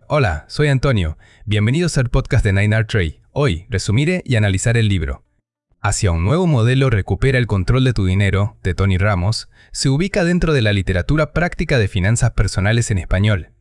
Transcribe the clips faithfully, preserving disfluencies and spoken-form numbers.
Hola, soy Antonio. Bienvenidos al podcast de Nine Art Trade. Hoy, resumiré y analizar el libro Hacia un nuevo modelo recupera el control de tu dinero, de Tony Ramos, se ubica dentro de la literatura práctica de finanzas personales en español.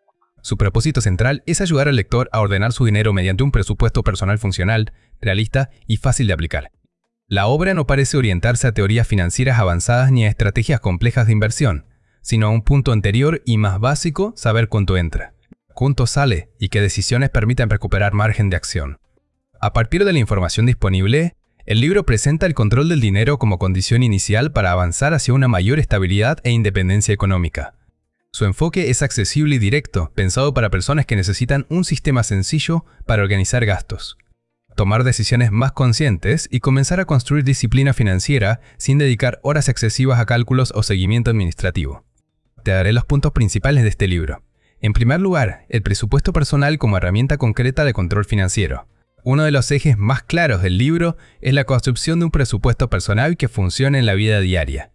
Su propósito central es ayudar al lector a ordenar su dinero mediante un presupuesto personal funcional, realista y fácil de aplicar. La obra no parece orientarse a teorías financieras avanzadas ni a estrategias complejas de inversión, sino a un punto anterior y más básico, saber cuánto entra, cuánto sale y qué decisiones permiten recuperar margen de acción. A partir de la información disponible, el libro presenta el control del dinero como condición inicial para avanzar hacia una mayor estabilidad e independencia económica. Su enfoque es accesible y directo, pensado para personas que necesitan un sistema sencillo para organizar gastos, tomar decisiones más conscientes y comenzar a construir disciplina financiera sin dedicar horas excesivas a cálculos o seguimiento administrativo. Te daré los puntos principales de este libro. En primer lugar, el presupuesto personal como herramienta concreta de control financiero. Uno de los ejes más claros del libro es la construcción de un presupuesto personal que funcione en la vida diaria.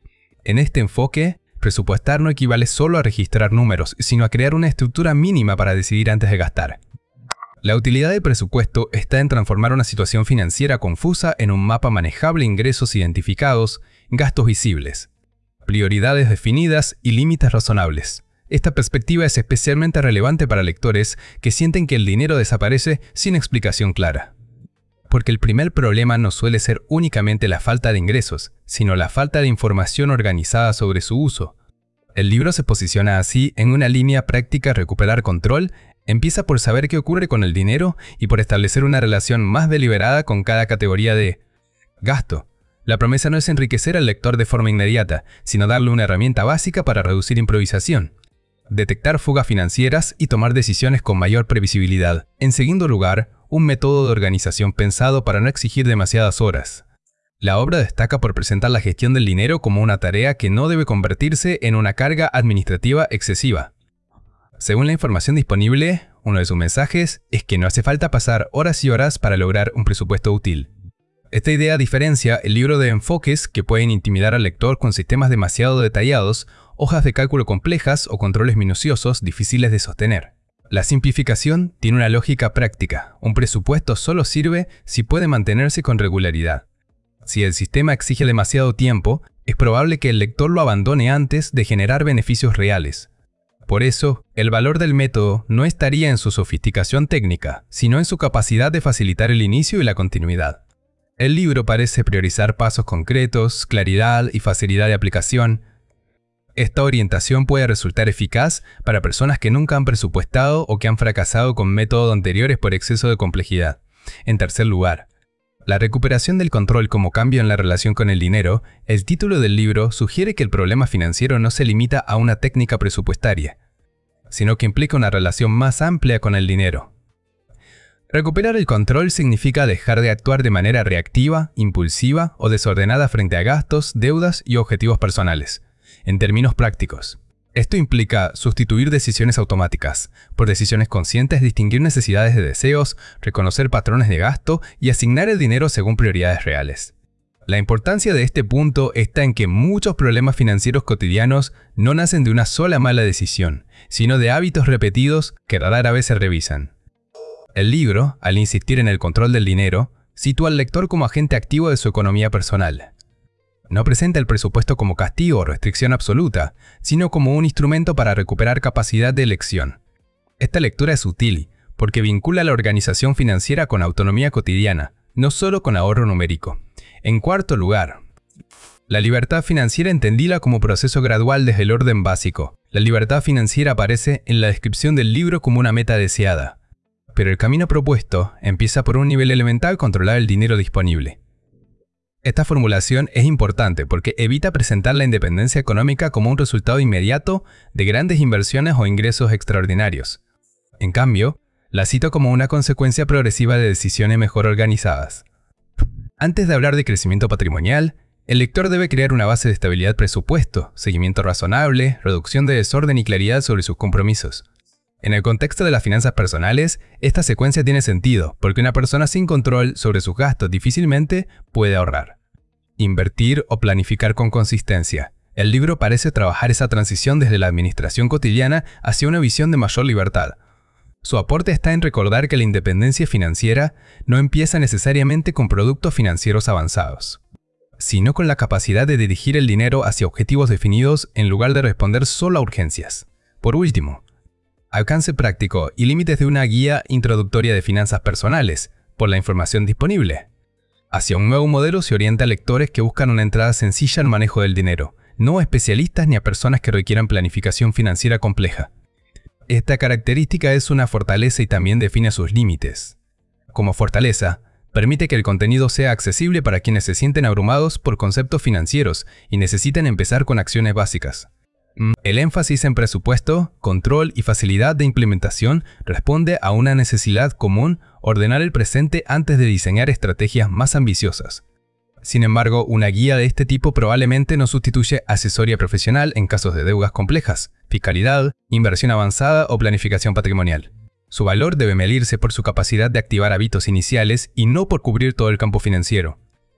En este enfoque, presupuestar no equivale solo a registrar números, sino a crear una estructura mínima para decidir antes de gastar. La utilidad del presupuesto está en transformar una situación financiera confusa en un mapa manejable: ingresos identificados, gastos visibles, prioridades definidas y límites razonables. Esta perspectiva es especialmente relevante para lectores que sienten que el dinero desaparece sin explicación clara. Porque el primer problema no suele ser únicamente la falta de ingresos, sino la falta de información organizada sobre su uso. El libro se posiciona así en una línea práctica: recuperar control. Empieza por saber qué ocurre con el dinero y por establecer una relación más deliberada con cada categoría de gasto. La promesa no es enriquecer al lector de forma inmediata, sino darle una herramienta básica para reducir improvisación, detectar fugas financieras y tomar decisiones con mayor previsibilidad. En segundo lugar, un método de organización pensado para no exigir demasiadas horas. La obra destaca por presentar la gestión del dinero como una tarea que no debe convertirse en una carga administrativa excesiva. Según la información disponible, uno de sus mensajes es que no hace falta pasar horas y horas para lograr un presupuesto útil. Esta idea diferencia el libro de enfoques que pueden intimidar al lector con sistemas demasiado detallados, hojas de cálculo complejas o controles minuciosos difíciles de sostener. La simplificación tiene una lógica práctica. Un presupuesto solo sirve si puede mantenerse con regularidad. Si el sistema exige demasiado tiempo, es probable que el lector lo abandone antes de generar beneficios reales. Por eso, el valor del método no estaría en su sofisticación técnica, sino en su capacidad de facilitar el inicio y la continuidad. El libro parece priorizar pasos concretos, claridad y facilidad de aplicación. Esta orientación puede resultar eficaz para personas que nunca han presupuestado o que han fracasado con métodos anteriores por exceso de complejidad. En tercer lugar, la recuperación del control como cambio en la relación con el dinero. El título del libro sugiere que el problema financiero no se limita a una técnica presupuestaria, sino que implica una relación más amplia con el dinero. Recuperar el control significa dejar de actuar de manera reactiva, impulsiva o desordenada frente a gastos, deudas y objetivos personales. En términos prácticos, esto implica sustituir decisiones automáticas por decisiones conscientes, distinguir necesidades de deseos, reconocer patrones de gasto y asignar el dinero según prioridades reales. La importancia de este punto está en que muchos problemas financieros cotidianos no nacen de una sola mala decisión, sino de hábitos repetidos que rara vez se revisan. El libro, al insistir en el control del dinero, sitúa al lector como agente activo de su economía personal. No presenta el presupuesto como castigo o restricción absoluta, sino como un instrumento para recuperar capacidad de elección. Esta lectura es útil porque vincula la organización financiera con autonomía cotidiana, no solo con ahorro numérico. En cuarto lugar, la libertad financiera entendida como proceso gradual desde el orden básico. La libertad financiera aparece en la descripción del libro como una meta deseada, pero el camino propuesto empieza por un nivel elemental: controlar el dinero disponible. Esta formulación es importante porque evita presentar la independencia económica como un resultado inmediato de grandes inversiones o ingresos extraordinarios. En cambio, la cita como una consecuencia progresiva de decisiones mejor organizadas. Antes de hablar de crecimiento patrimonial, el lector debe crear una base de estabilidad: presupuesto, seguimiento razonable, reducción de desorden y claridad sobre sus compromisos. En el contexto de las finanzas personales, esta secuencia tiene sentido, porque una persona sin control sobre sus gastos difícilmente puede ahorrar, invertir o planificar con consistencia. El libro parece trabajar esa transición desde la administración cotidiana hacia una visión de mayor libertad. Su aporte está en recordar que la independencia financiera no empieza necesariamente con productos financieros avanzados, sino con la capacidad de dirigir el dinero hacia objetivos definidos en lugar de responder solo a urgencias. Por último, alcance práctico y límites de una guía introductoria de finanzas personales, por la información disponible. Hacia un nuevo modelo se orienta a lectores que buscan una entrada sencilla al manejo del dinero, no a especialistas ni a personas que requieran planificación financiera compleja. Esta característica es una fortaleza y también define sus límites. Como fortaleza, permite que el contenido sea accesible para quienes se sienten abrumados por conceptos financieros y necesitan empezar con acciones básicas. El énfasis en presupuesto, control y facilidad de implementación responde a una necesidad común: ordenar el presente antes de diseñar estrategias más ambiciosas. Sin embargo, una guía de este tipo probablemente no sustituye asesoría profesional en casos de deudas complejas, fiscalidad, inversión avanzada o planificación patrimonial. Su valor debe medirse por su capacidad de activar hábitos iniciales y no por cubrir todo el campo financiero.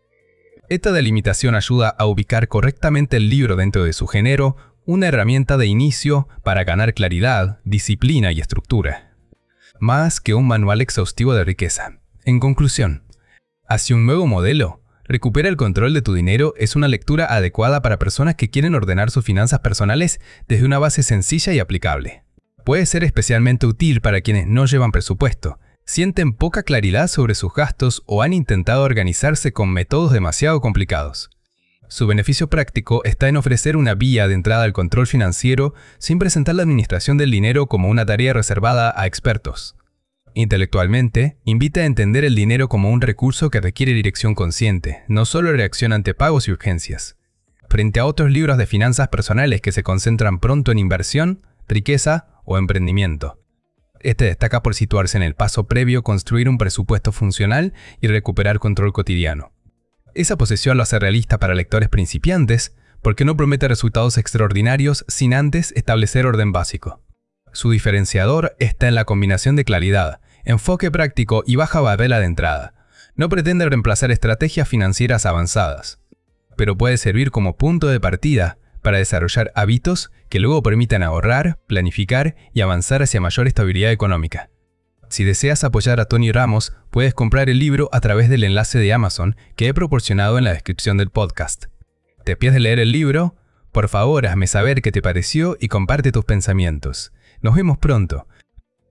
Esta delimitación ayuda a ubicar correctamente el libro dentro de su género, una herramienta de inicio para ganar claridad, disciplina y estructura, más que un manual exhaustivo de riqueza. En conclusión, hacia un nuevo modelo, Recupera el control de tu dinero es una lectura adecuada para personas que quieren ordenar sus finanzas personales desde una base sencilla y aplicable. Puede ser especialmente útil para quienes no llevan presupuesto, sienten poca claridad sobre sus gastos o han intentado organizarse con métodos demasiado complicados. Su beneficio práctico está en ofrecer una vía de entrada al control financiero sin presentar la administración del dinero como una tarea reservada a expertos. Intelectualmente, invita a entender el dinero como un recurso que requiere dirección consciente, no solo reacción ante pagos y urgencias. Frente a otros libros de finanzas personales que se concentran pronto en inversión, riqueza o emprendimiento. Este destaca por situarse en el paso previo a construir un presupuesto funcional y recuperar control cotidiano. Esa posesión lo hace realista para lectores principiantes porque no promete resultados extraordinarios sin antes establecer orden básico. Su diferenciador está en la combinación de claridad, enfoque práctico y baja barrera de entrada. No pretende reemplazar estrategias financieras avanzadas, pero puede servir como punto de partida para desarrollar hábitos que luego permitan ahorrar, planificar y avanzar hacia mayor estabilidad económica. Si deseas apoyar a Tony Ramos, puedes comprar el libro a través del enlace de Amazon que he proporcionado en la descripción del podcast. ¿Te pierdes leer el libro? Por favor, hazme saber qué te pareció y comparte tus pensamientos. Nos vemos pronto.